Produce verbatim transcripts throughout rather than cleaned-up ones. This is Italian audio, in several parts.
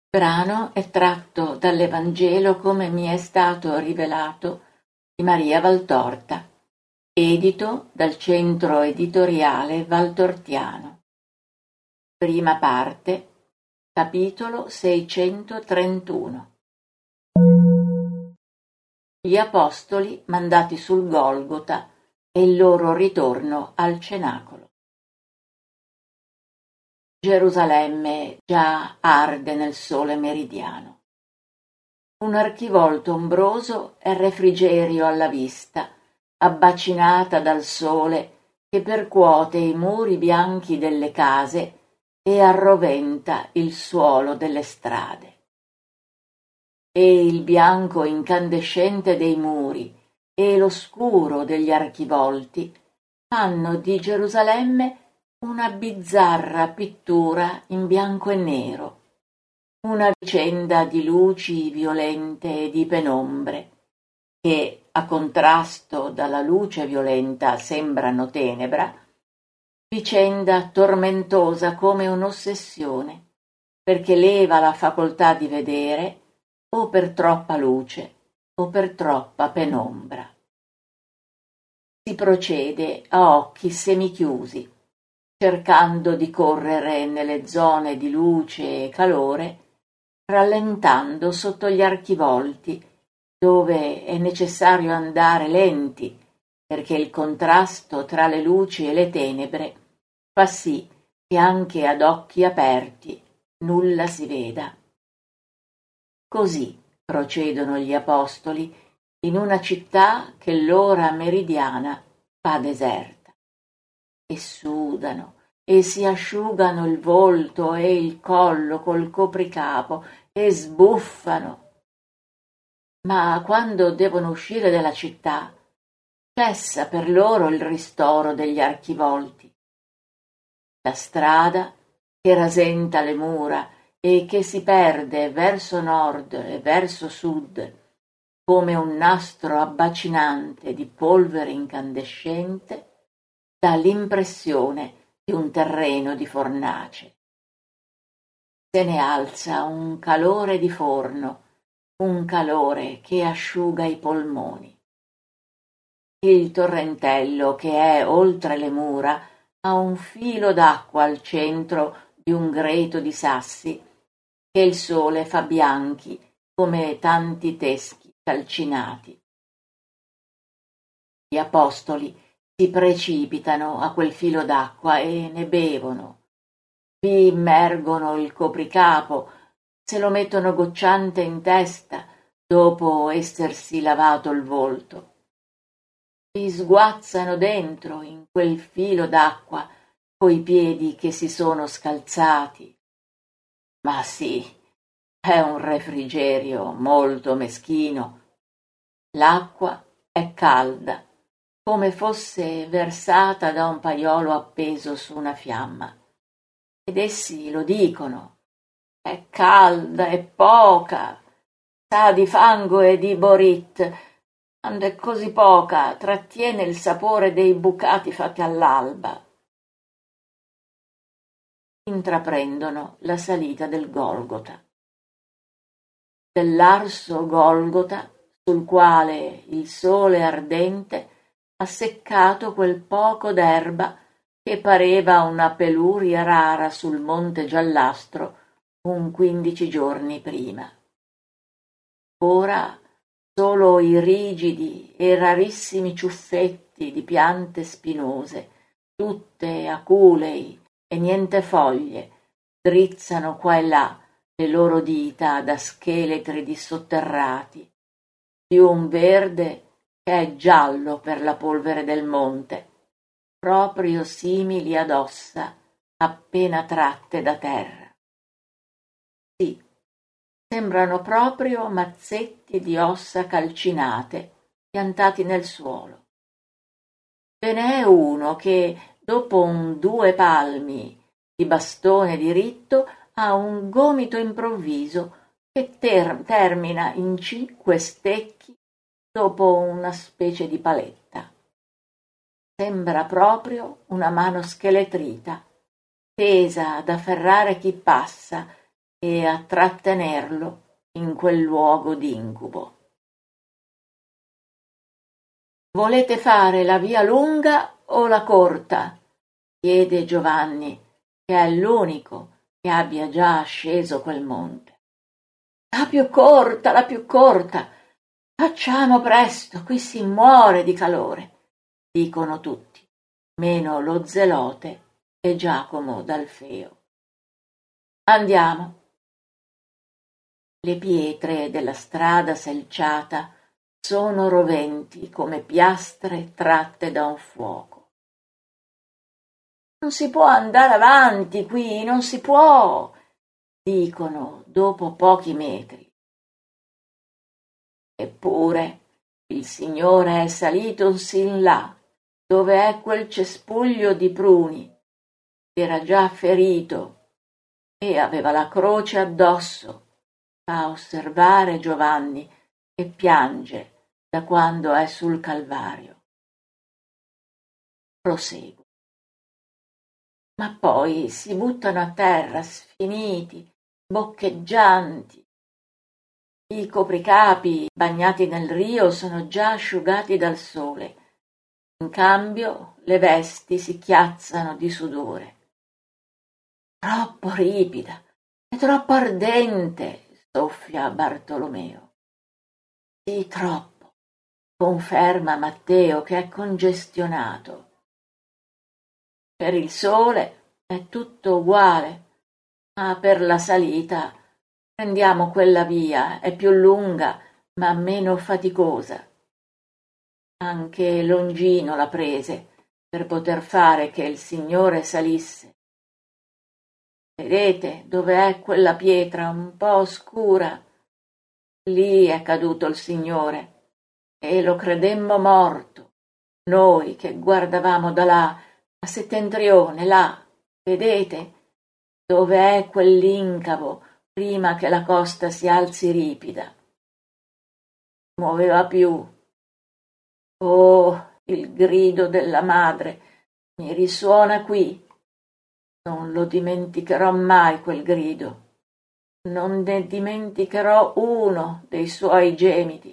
Brano è tratto dall'Evangelo come mi è stato rivelato di Maria Valtorta, edito dal Centro Editoriale Valtortiano. Prima parte, capitolo seicentotrentuno. Gli Apostoli mandati sul Golgota e il loro ritorno al cenacolo. Gerusalemme già arde nel sole meridiano. Un archivolto ombroso è refrigerio alla vista, abbacinata dal sole che percuote i muri bianchi delle case e arroventa il suolo delle strade. E il bianco incandescente dei muri e lo scuro degli archivolti fanno di Gerusalemme una bizzarra pittura in bianco e nero, una vicenda di luci violente e di penombre, che, a contrasto dalla luce violenta, sembrano tenebra, vicenda tormentosa come un'ossessione, perché leva la facoltà di vedere o per troppa luce o per troppa penombra. Si procede a occhi semichiusi, cercando di correre nelle zone di luce e calore, rallentando sotto gli archivolti, dove è necessario andare lenti, perché il contrasto tra le luci e le tenebre fa sì che anche ad occhi aperti nulla si veda. Così procedono gli Apostoli in una città che l'ora meridiana fa deserta. E sudano e si asciugano il volto e il collo col copricapo e sbuffano. Ma quando devono uscire dalla città, cessa per loro il ristoro degli archivolti. La strada che rasenta le mura e che si perde verso nord e verso sud come un nastro abbacinante di polvere incandescente dà l'impressione di un terreno di fornace. Se ne alza un calore di forno, un calore che asciuga i polmoni. Il torrentello che è oltre le mura ha un filo d'acqua al centro di un greto di sassi che il sole fa bianchi come tanti teschi calcinati. Gli apostoli si precipitano a quel filo d'acqua e ne bevono, vi immergono il copricapo, se lo mettono gocciante in testa dopo essersi lavato il volto. Vi sguazzano dentro in quel filo d'acqua coi piedi che si sono scalzati. Ma sì, è un refrigerio molto meschino. L'acqua è calda, come fosse versata da un paiolo appeso su una fiamma. Ed essi lo dicono. È calda e poca, sa di fango e di borit, quando è così poca trattiene il sapore dei bucati fatti all'alba. Intraprendono la salita del Golgota. Dell'arso Golgota, sul quale il sole ardente ha seccato quel poco d'erba che pareva una peluria rara sul monte giallastro un quindici giorni prima. Ora solo i rigidi e rarissimi ciuffetti di piante spinose, tutte aculei e niente foglie, drizzano qua e là le loro dita da scheletri dissotterrati, di un verde che è giallo per la polvere del monte, proprio simili ad ossa appena tratte da terra. Sì, sembrano proprio mazzetti di ossa calcinate piantati nel suolo. Ve n'è uno che, dopo un due palmi di bastone diritto, ha un gomito improvviso che ter- termina in cinque stecchi dopo una specie di paletta. Sembra proprio una mano scheletrita, tesa ad afferrare chi passa e a trattenerlo in quel luogo d'incubo. «Volete fare la via lunga o la corta?» chiede Giovanni, che è l'unico che abbia già asceso quel monte. «La più corta, la più corta! Facciamo presto, qui si muore di calore!» dicono tutti, meno lo Zelote e Giacomo d'Alfeo. «Andiamo!» Le pietre della strada selciata sono roventi come piastre tratte da un fuoco. «Non si può andare avanti qui, non si può!» dicono dopo pochi metri. Eppure il Signore è salito sin là, dove è quel cespuglio di pruni, era già ferito e aveva la croce addosso, fa osservare Giovanni, che piange da quando è sul Calvario. Prosegue. Ma poi si buttano a terra sfiniti, boccheggianti. I copricapi bagnati nel rio sono già asciugati dal sole. In cambio le vesti si chiazzano di sudore. «Troppo ripida, è troppo ardente», soffia Bartolomeo. «Sì, troppo», conferma Matteo, che è congestionato. Per il sole è tutto uguale, ma per la salita prendiamo quella via, è più lunga ma meno faticosa. Anche Longino la prese per poter fare che il Signore salisse. Vedete dove è quella pietra un po' scura? Lì è caduto il Signore e lo credemmo morto, noi che guardavamo da là, a settentrione, là, vedete, dove è quell'incavo prima che la costa si alzi ripida. Muoveva più. Oh, il grido della madre mi risuona qui. Non lo dimenticherò mai quel grido. Non ne dimenticherò uno dei suoi gemiti.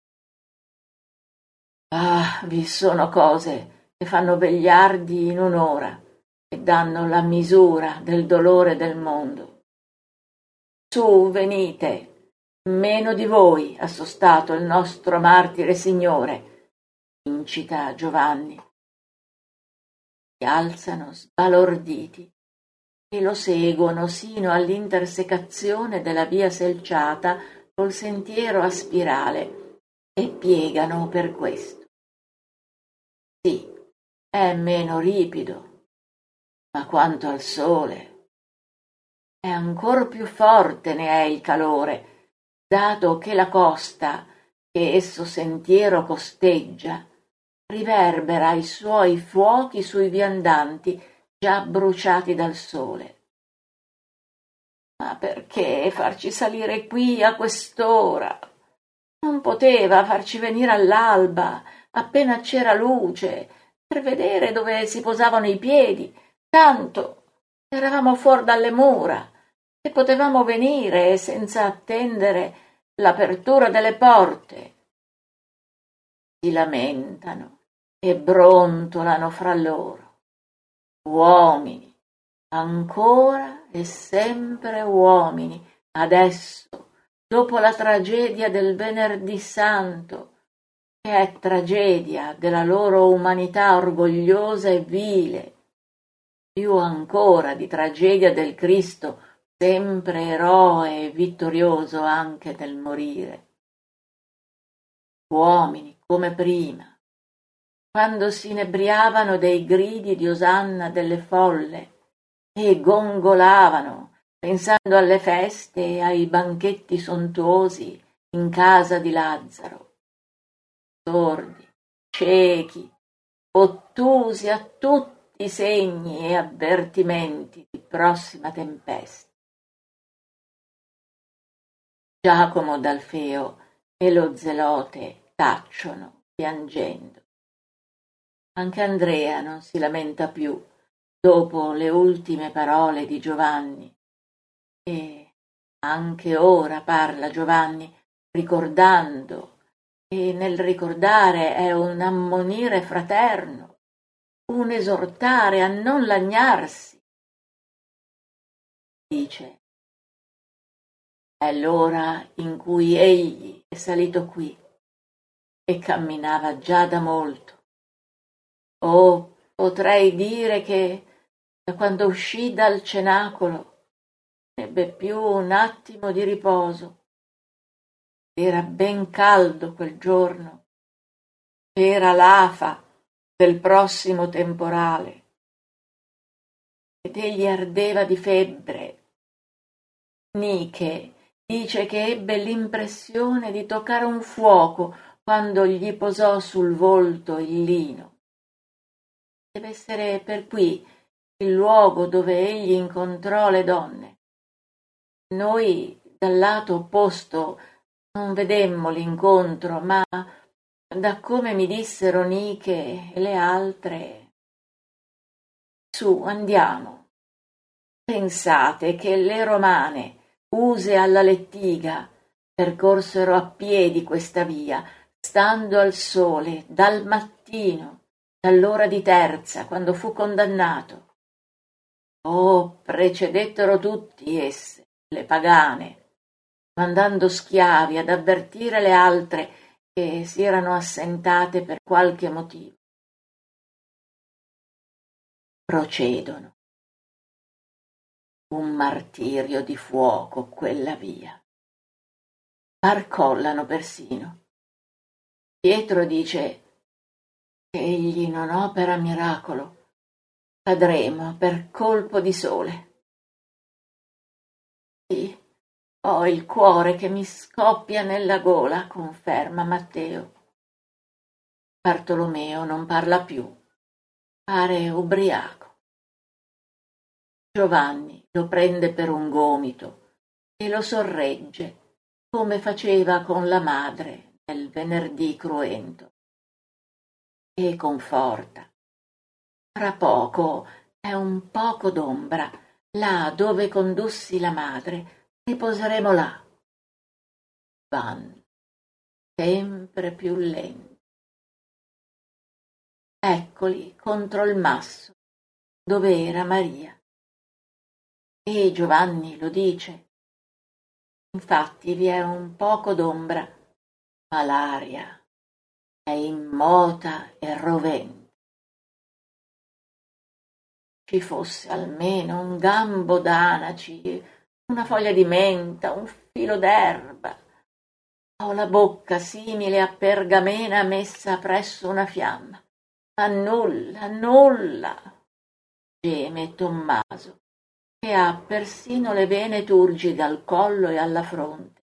Ah, vi sono cose che fanno vegliardi in un'ora e danno la misura del dolore del mondo. Su, venite, meno di voi ha sostato il nostro martire Signore, incita Giovanni. Si alzano sbalorditi e lo seguono sino all'intersecazione della via selciata col sentiero a spirale e piegano per questo. Sì, è meno ripido, ma quanto al sole è ancor più forte ne è il calore, dato che la costa che esso sentiero costeggia riverbera i suoi fuochi sui viandanti già bruciati dal sole. Ma perché farci salire qui a quest'ora? Non poteva farci venire all'alba, appena c'era luce, per vedere dove si posavano i piedi, tanto eravamo fuor dalle mura e potevamo venire senza attendere l'apertura delle porte. Si lamentano e brontolano fra loro. Uomini, ancora e sempre uomini, adesso, dopo la tragedia del Venerdì Santo, che è tragedia della loro umanità orgogliosa e vile, più ancora di tragedia del Cristo, sempre eroe e vittorioso anche nel morire. Uomini come prima, quando si inebriavano dei gridi di osanna delle folle e gongolavano, pensando alle feste e ai banchetti sontuosi in casa di Lazzaro. Sordi, ciechi, ottusi a tutti i segni e avvertimenti di prossima tempesta. Giacomo d'Alfeo e lo Zelote tacciono, piangendo. Anche Andrea non si lamenta più dopo le ultime parole di Giovanni e Anche ora parla Giovanni, ricordando, e nel ricordare è un ammonire fraterno, un esortare a non lagnarsi. Dice: è l'ora in cui egli è salito qui e camminava già da molto. Oh, potrei dire che da quando uscì dal cenacolo ebbe più un attimo di riposo. Era ben caldo quel giorno, era l'afa del prossimo temporale ed egli ardeva di febbre. Nike dice che ebbe l'impressione di toccare un fuoco quando gli posò sul volto il lino. Deve essere per qui il luogo dove egli incontrò le donne. Noi dal lato opposto non vedemmo l'incontro, ma da come mi dissero Nike e le altre. Su, andiamo. Pensate che le romane, use alla lettiga, percorsero a piedi questa via, stando al sole, dal mattino, dall'ora di terza, quando fu condannato. Oh, precedettero tutti esse, le pagane, mandando schiavi ad avvertire le altre che si erano assentate per qualche motivo. Procedono. Un martirio di fuoco quella via. Barcollano persino. Pietro dice che egli non opera miracolo, cadremo per colpo di sole. Sì, ho il cuore che mi scoppia nella gola, conferma Matteo. Bartolomeo non parla più, pare ubriaco. Giovanni lo prende per un gomito e lo sorregge, come faceva con la madre nel venerdì cruento. E conforta. Fra poco è un poco d'ombra, là dove condussi la madre, riposeremo là. Van, sempre più lenti. Eccoli contro il masso, dove era Maria. E Giovanni lo dice. Infatti vi è un poco d'ombra, ma l'aria è immota e rovente. Ci fosse almeno un gambo d'anaci, una foglia di menta, un filo d'erba. Ho la bocca simile a pergamena messa presso una fiamma. Ma nulla, nulla, geme Tommaso, che ha persino le vene turgide al collo e alla fronte.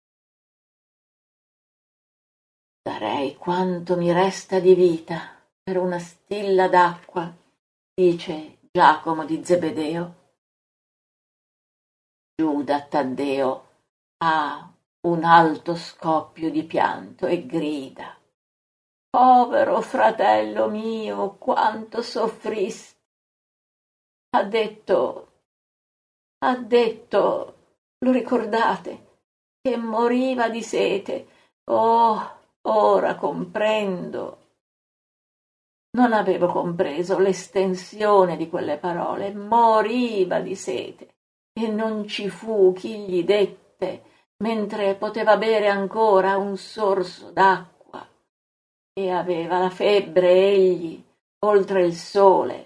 Darei quanto mi resta di vita per una stilla d'acqua, dice Giacomo di Zebedeo. Giuda Taddeo ha un alto scoppio di pianto e grida: povero fratello mio, quanto soffristi! Ha detto, ha detto, lo ricordate, che moriva di sete. Oh, ora comprendo. Non avevo compreso l'estensione di quelle parole. Moriva di sete e non ci fu chi gli dette, mentre poteva bere ancora un sorso d'acqua. E aveva la febbre egli, oltre il sole.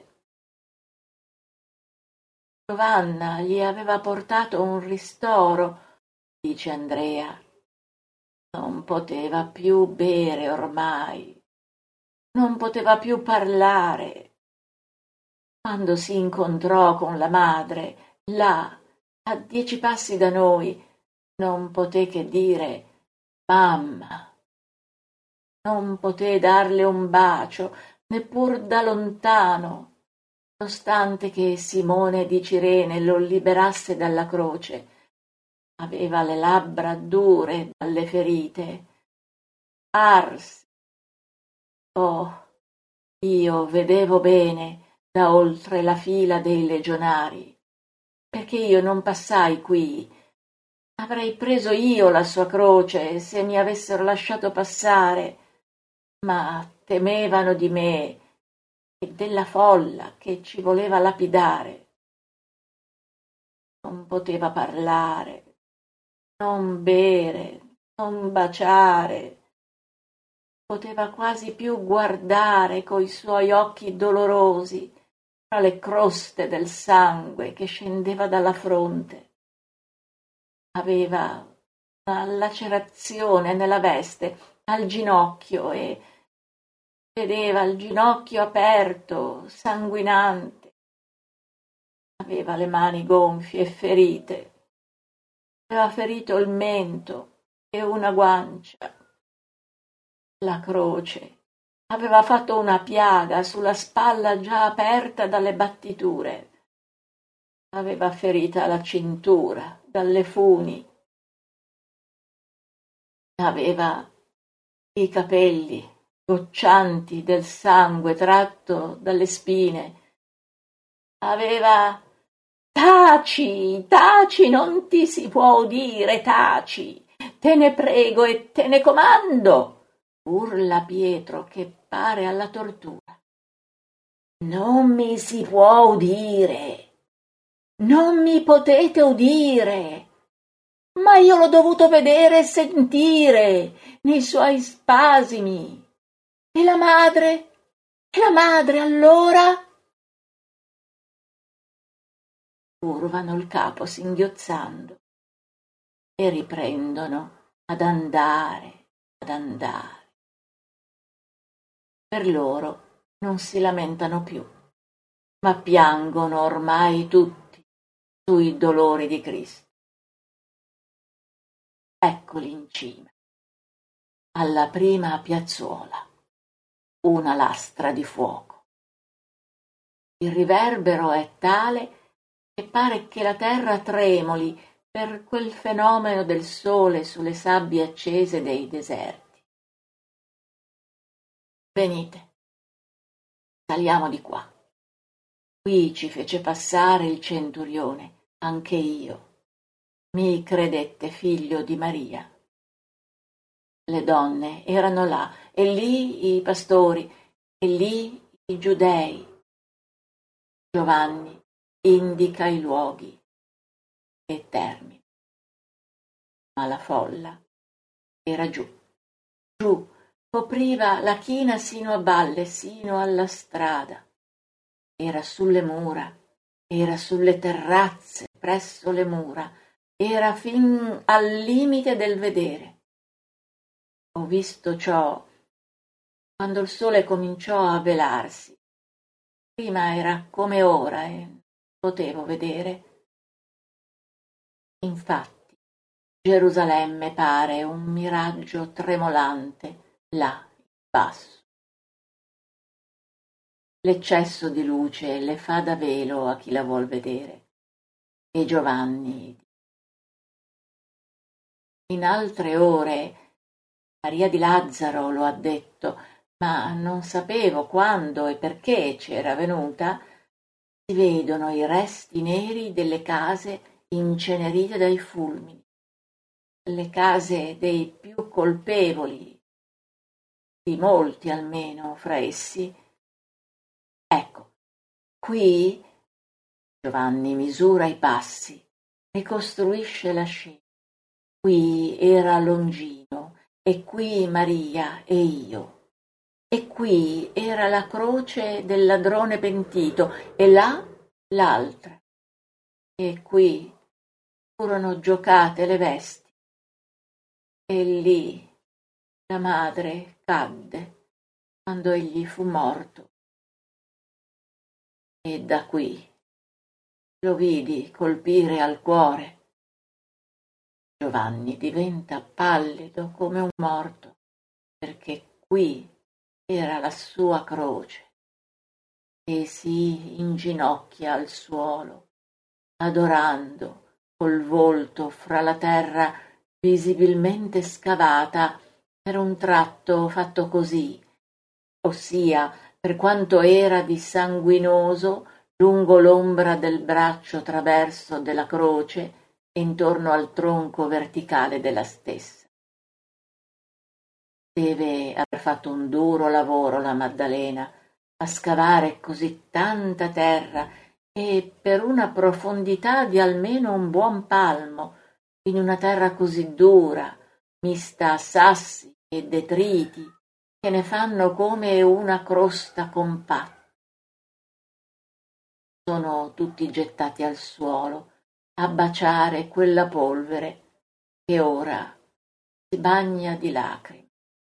Giovanna gli aveva portato un ristoro, dice Andrea. Non poteva più bere ormai, non poteva più parlare. Quando si incontrò con la madre, là, a dieci passi da noi, non poté che dire mamma. Non poté darle un bacio, neppur da lontano, nonostante che Simone di Cirene lo liberasse dalla croce. Aveva le labbra dure dalle ferite. Arsi. Oh, io vedevo bene da oltre la fila dei legionari, perché io non passai qui, Avrei preso io la sua croce se mi avessero lasciato passare, ma temevano di me e della folla che ci voleva lapidare. Non poteva parlare, non bere, non baciare. Poteva quasi più guardare coi suoi occhi dolorosi fra le croste del sangue che scendeva dalla fronte. Aveva una lacerazione nella veste al ginocchio e vedeva il ginocchio aperto, sanguinante. Aveva le mani gonfie e ferite. Aveva ferito il mento e una guancia. La croce aveva fatto una piaga sulla spalla già aperta dalle battiture. Aveva ferita la cintura dalle funi. Aveva i capelli goccianti del sangue tratto dalle spine. Aveva «Taci, taci, non ti si può udire, taci! Te ne prego e te ne comando!» urla Pietro che pare alla tortura. «Non mi si può udire! Non mi potete udire! Ma io l'ho dovuto vedere e sentire nei suoi spasimi! E la madre? E la madre allora?» Curvano il capo singhiozzando e riprendono ad andare, ad andare. Per loro non si lamentano più, ma piangono ormai tutti sui dolori di Cristo. Eccoli in cima, alla prima piazzuola, una lastra di fuoco. Il riverbero è tale che pare che la terra tremoli per quel fenomeno del sole sulle sabbie accese dei deserti. Venite, saliamo di qua. Qui ci fece passare il centurione, anche io. Mi credette figlio di Maria. Le donne erano là, e lì i pastori, e lì i giudei. Giovanni indica i luoghi e termina. Ma la folla era giù, giù, copriva la china sino a valle, sino alla strada. Era sulle mura, era sulle terrazze, presso le mura, era fin al limite del vedere. Ho visto ciò quando il sole cominciò a velarsi. Prima era come ora e potevo vedere. Infatti, Gerusalemme pare un miraggio tremolante là in basso. L'eccesso di luce le fa da velo a chi la vuol vedere. E Giovanni. In altre ore Maria di Lazzaro lo ha detto, ma non sapevo quando e perché c'era venuta. Si vedono i resti neri delle case incenerite dai fulmini, le case dei più colpevoli, di molti almeno fra essi. Ecco, qui Giovanni misura i passi e costruisce la scena. Qui era Longino, e qui Maria e io. E qui era la croce del ladrone pentito, e là l'altra. E qui furono giocate le vesti. E lì la madre cadde quando egli fu morto. E da qui lo vidi colpire al cuore. Giovanni diventa pallido come un morto, perché qui era la sua croce, e si inginocchia al suolo, adorando col volto fra la terra visibilmente scavata per un tratto fatto così, ossia per quanto era di sanguinoso lungo l'ombra del braccio traverso della croce, e intorno al tronco verticale della stessa. Deve aver fatto un duro lavoro la Maddalena a scavare così tanta terra e per una profondità di almeno un buon palmo, in una terra così dura, mista a sassi e detriti, che ne fanno come una crosta compatta. Sono tutti gettati al suolo a baciare quella polvere che ora si bagna di lacrime.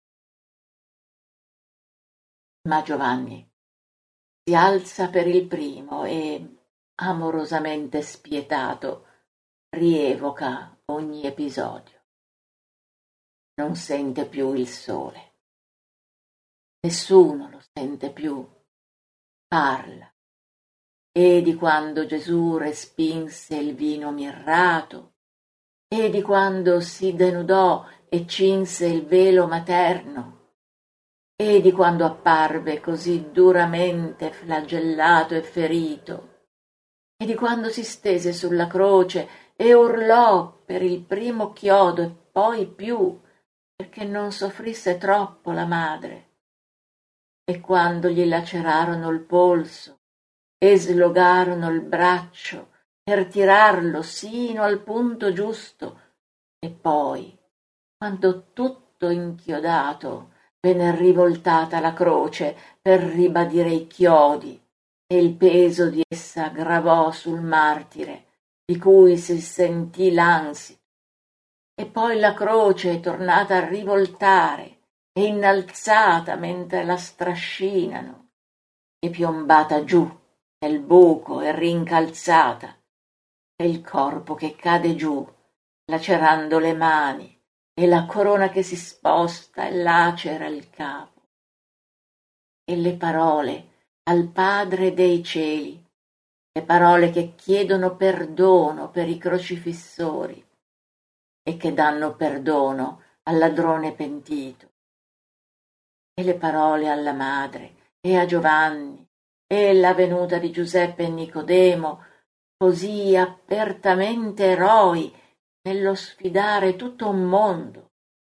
Ma Giovanni si alza per il primo e, amorosamente spietato, rievoca ogni episodio. Non sente più il sole. Nessuno lo sente più. Parla. E di quando Gesù respinse il vino mirrato, e di quando si denudò e cinse il velo materno, e di quando apparve così duramente flagellato e ferito, e di quando si stese sulla croce e urlò per il primo chiodo e poi più, perché non soffrisse troppo la madre, e quando gli lacerarono il polso e slogarono il braccio per tirarlo sino al punto giusto, e poi, quando tutto inchiodato venne rivoltata la croce per ribadire i chiodi, e il peso di essa gravò sul martire, di cui si sentì l'ansia, e poi la croce tornata a rivoltare e innalzata mentre la strascinano, e piombata giù nel buco e rincalzata, e il corpo che cade giù, lacerando le mani, e la corona che si sposta e lacera il capo, e le parole al Padre dei cieli, le parole che chiedono perdono per i crocifissori e che danno perdono al ladrone pentito, e le parole alla madre e a Giovanni e la venuta di Giuseppe e Nicodemo, così apertamente eroi nello sfidare tutto un mondo,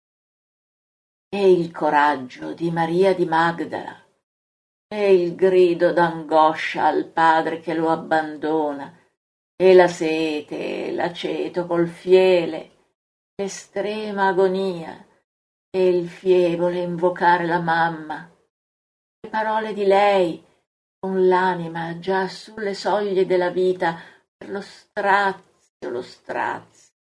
e il coraggio di Maria di Magdala, e il grido d'angoscia al padre che lo abbandona, e la sete e l'aceto col fiele, l'estrema agonia e il fievole invocare la mamma, le parole di lei con l'anima già sulle soglie della vita per lo strazio, lo strazio,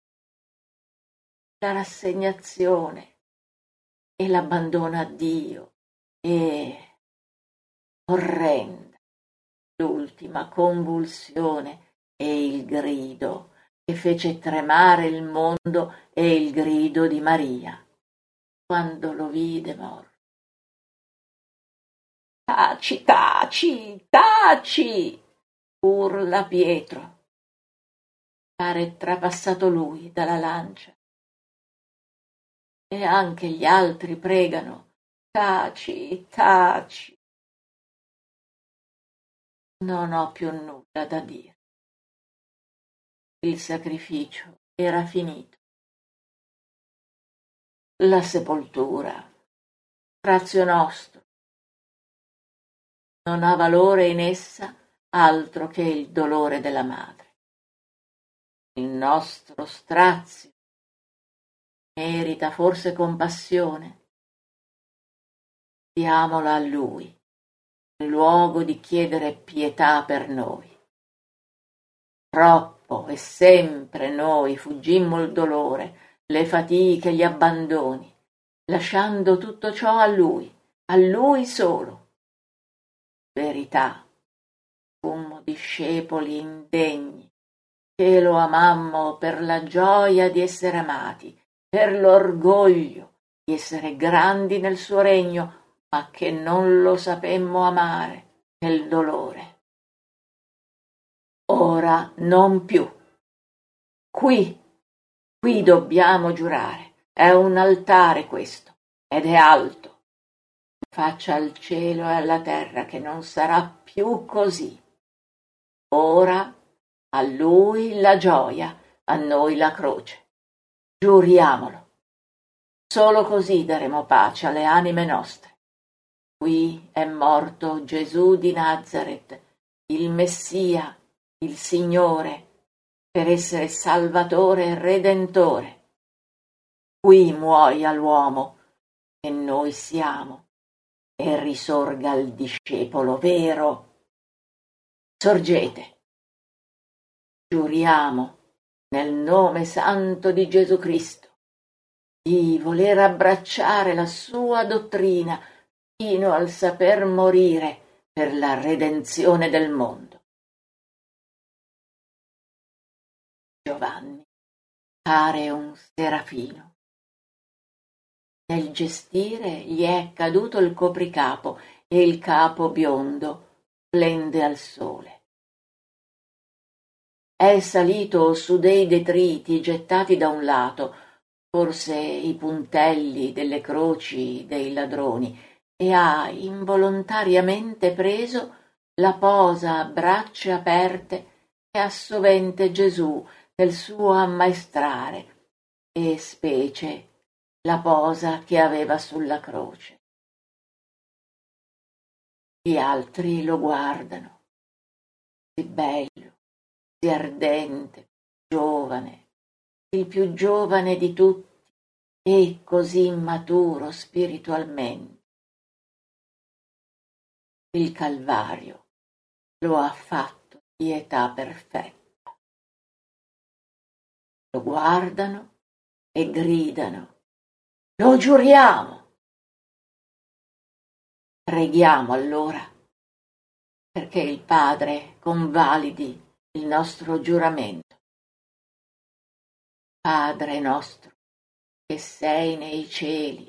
la rassegnazione e l'abbandono a Dio e, orrenda, l'ultima convulsione e il grido che fece tremare il mondo e il grido di Maria quando lo vide morto. Taci, taci, taci! Urla Pietro. Pare trapassato lui dalla lancia. E anche gli altri pregano. Taci, taci. Non ho più nulla da dire. Il sacrificio era finito. La sepoltura, Crazio nostro, non ha valore in essa altro che il dolore della madre. Il nostro strazio merita forse compassione. Diamolo a lui, in luogo di chiedere pietà per noi. Troppo e sempre noi fuggimmo il dolore, le fatiche, gli abbandoni, lasciando tutto ciò a lui, a lui solo. Verità, fummo discepoli indegni, che lo amammo per la gioia di essere amati, per l'orgoglio di essere grandi nel suo regno, ma che non lo sapemmo amare nel dolore. Ora non più. Qui, qui dobbiamo giurare. È un altare questo, ed è alto. Faccia al cielo e alla terra che non sarà più così. Ora a lui la gioia, a noi la croce. Giuriamolo. Solo così daremo pace alle anime nostre. Qui è morto Gesù di Nazaret, il Messia, il Signore, per essere Salvatore e Redentore. Qui muoia l'uomo che noi siamo e risorga il discepolo vero. Sorgete, giuriamo nel nome santo di Gesù Cristo di voler abbracciare la sua dottrina fino al saper morire per la redenzione del mondo. Giovanni pare un serafino. Nel gestire gli è caduto il copricapo e il capo biondo splende al sole. È salito su dei detriti gettati da un lato, forse i puntelli delle croci dei ladroni, e ha involontariamente preso la posa a braccia aperte che ha sovente Gesù nel suo ammaestrare, e specie la posa che aveva sulla croce. Gli altri lo guardano, così bello, così ardente, giovane, il più giovane di tutti e così immaturo spiritualmente. Il Calvario lo ha fatto di età perfetta. Lo guardano e gridano: lo giuriamo! Preghiamo allora perché il Padre convalidi il nostro giuramento. Padre nostro, che sei nei cieli.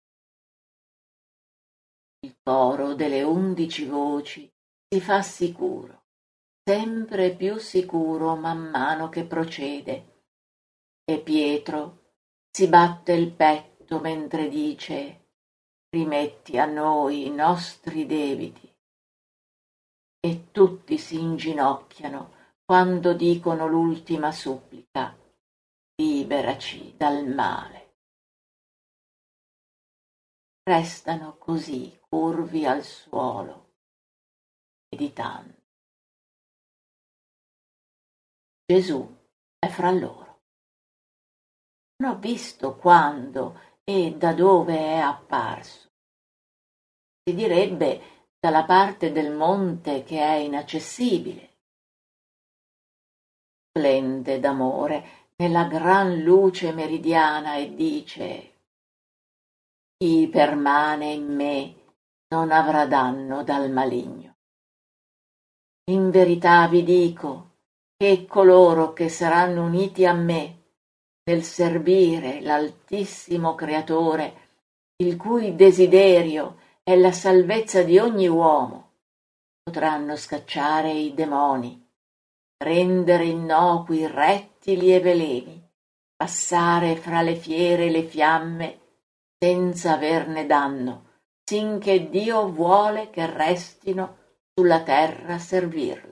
Il coro delle undici voci si fa sicuro, sempre più sicuro man mano che procede, e Pietro si batte il petto mentre dice: rimetti a noi i nostri debiti. E tutti si inginocchiano quando dicono l'ultima supplica: liberaci dal male. Restano così curvi al suolo, meditando. Gesù è fra loro. Non ho visto quando e da dove è apparso. Si direbbe dalla parte del monte che è inaccessibile. Splende d'amore nella gran luce meridiana e dice: chi permane in me non avrà danno dal maligno. In verità vi dico che coloro che saranno uniti a me nel servire l'Altissimo Creatore, il cui desiderio è la salvezza di ogni uomo, potranno scacciare i demoni, rendere innocui i rettili e veleni, passare fra le fiere e le fiamme senza averne danno, sinché Dio vuole che restino sulla terra a servirlo.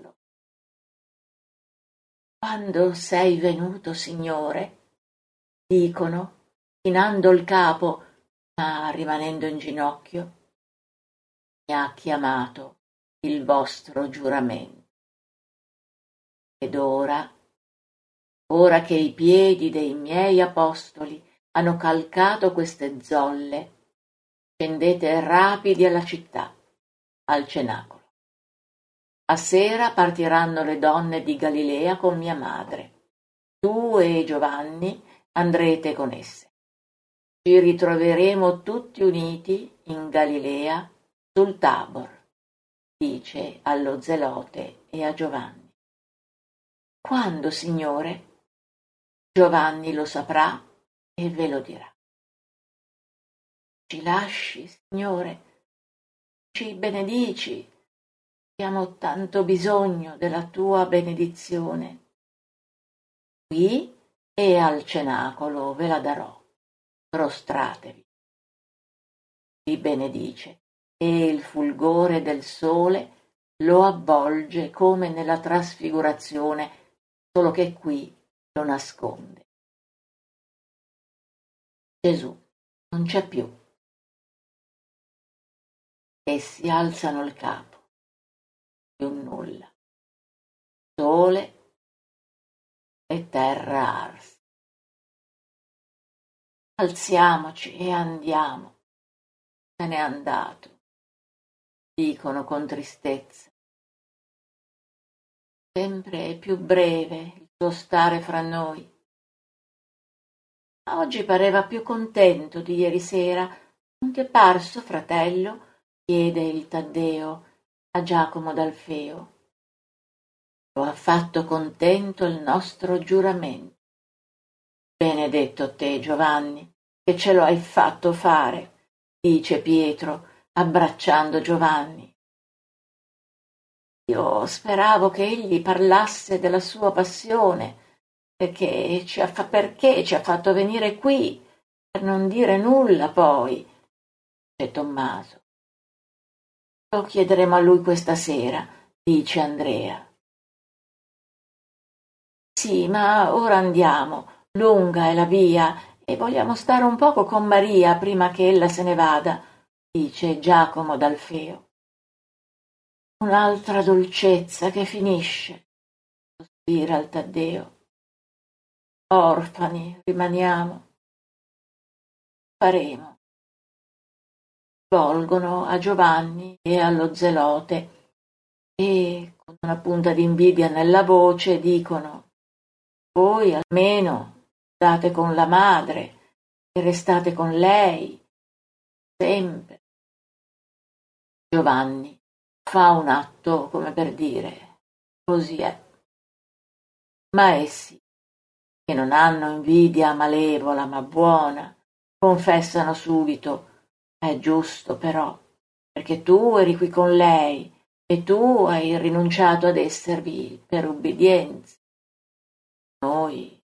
Quando sei venuto, Signore, dicono, chinando il capo, ma rimanendo in ginocchio, mi ha chiamato il vostro giuramento. Ed ora, ora che i piedi dei miei apostoli hanno calcato queste zolle, scendete rapidi alla città, al cenacolo. A sera partiranno le donne di Galilea con mia madre. Tu e Giovanni andrete con esse. Ci ritroveremo tutti uniti in Galilea sul Tabor, dice allo zelote e a Giovanni. Quando, Signore? Giovanni lo saprà e ve lo dirà. Ci lasci, Signore, ci benedici, abbiamo tanto bisogno della tua benedizione. Qui e al cenacolo ve la darò, prostratevi. Vi benedice e il fulgore del sole lo avvolge come nella trasfigurazione, solo che qui lo nasconde. Gesù non c'è più. Essi alzano il capo. Più nulla. Sole e terra arsa. Alziamoci e andiamo. Se n'è andato, dicono con tristezza. Sempre è più breve il suo stare fra noi. Ma oggi pareva più contento di ieri sera. Non ti è parso, fratello? Chiede il Taddeo a Giacomo d'Alfeo. Lo ha fatto contento il nostro giuramento. Benedetto te, Giovanni, che ce lo hai fatto fare, dice Pietro, abbracciando Giovanni. Io speravo che egli parlasse della sua passione, perché ci ha, fa- perché ci ha fatto venire qui, per non dire nulla poi, dice Tommaso. Lo chiederemo a lui questa sera, dice Andrea. Sì, ma ora andiamo, lunga è la via, e vogliamo stare un poco con Maria prima che ella se ne vada, dice Giacomo d'Alfeo. Un'altra dolcezza che finisce, sospira il Taddeo. Orfani rimaniamo. Faremo. Volgono a Giovanni e allo Zelote e, con una punta d'invidia nella voce, dicono: voi almeno state con la madre e restate con lei, sempre. Giovanni fa un atto come per dire: così è. Ma essi, che non hanno invidia malevola ma buona, confessano subito: è giusto però, perché tu eri qui con lei e tu hai rinunciato ad esservi per ubbidienza. Noi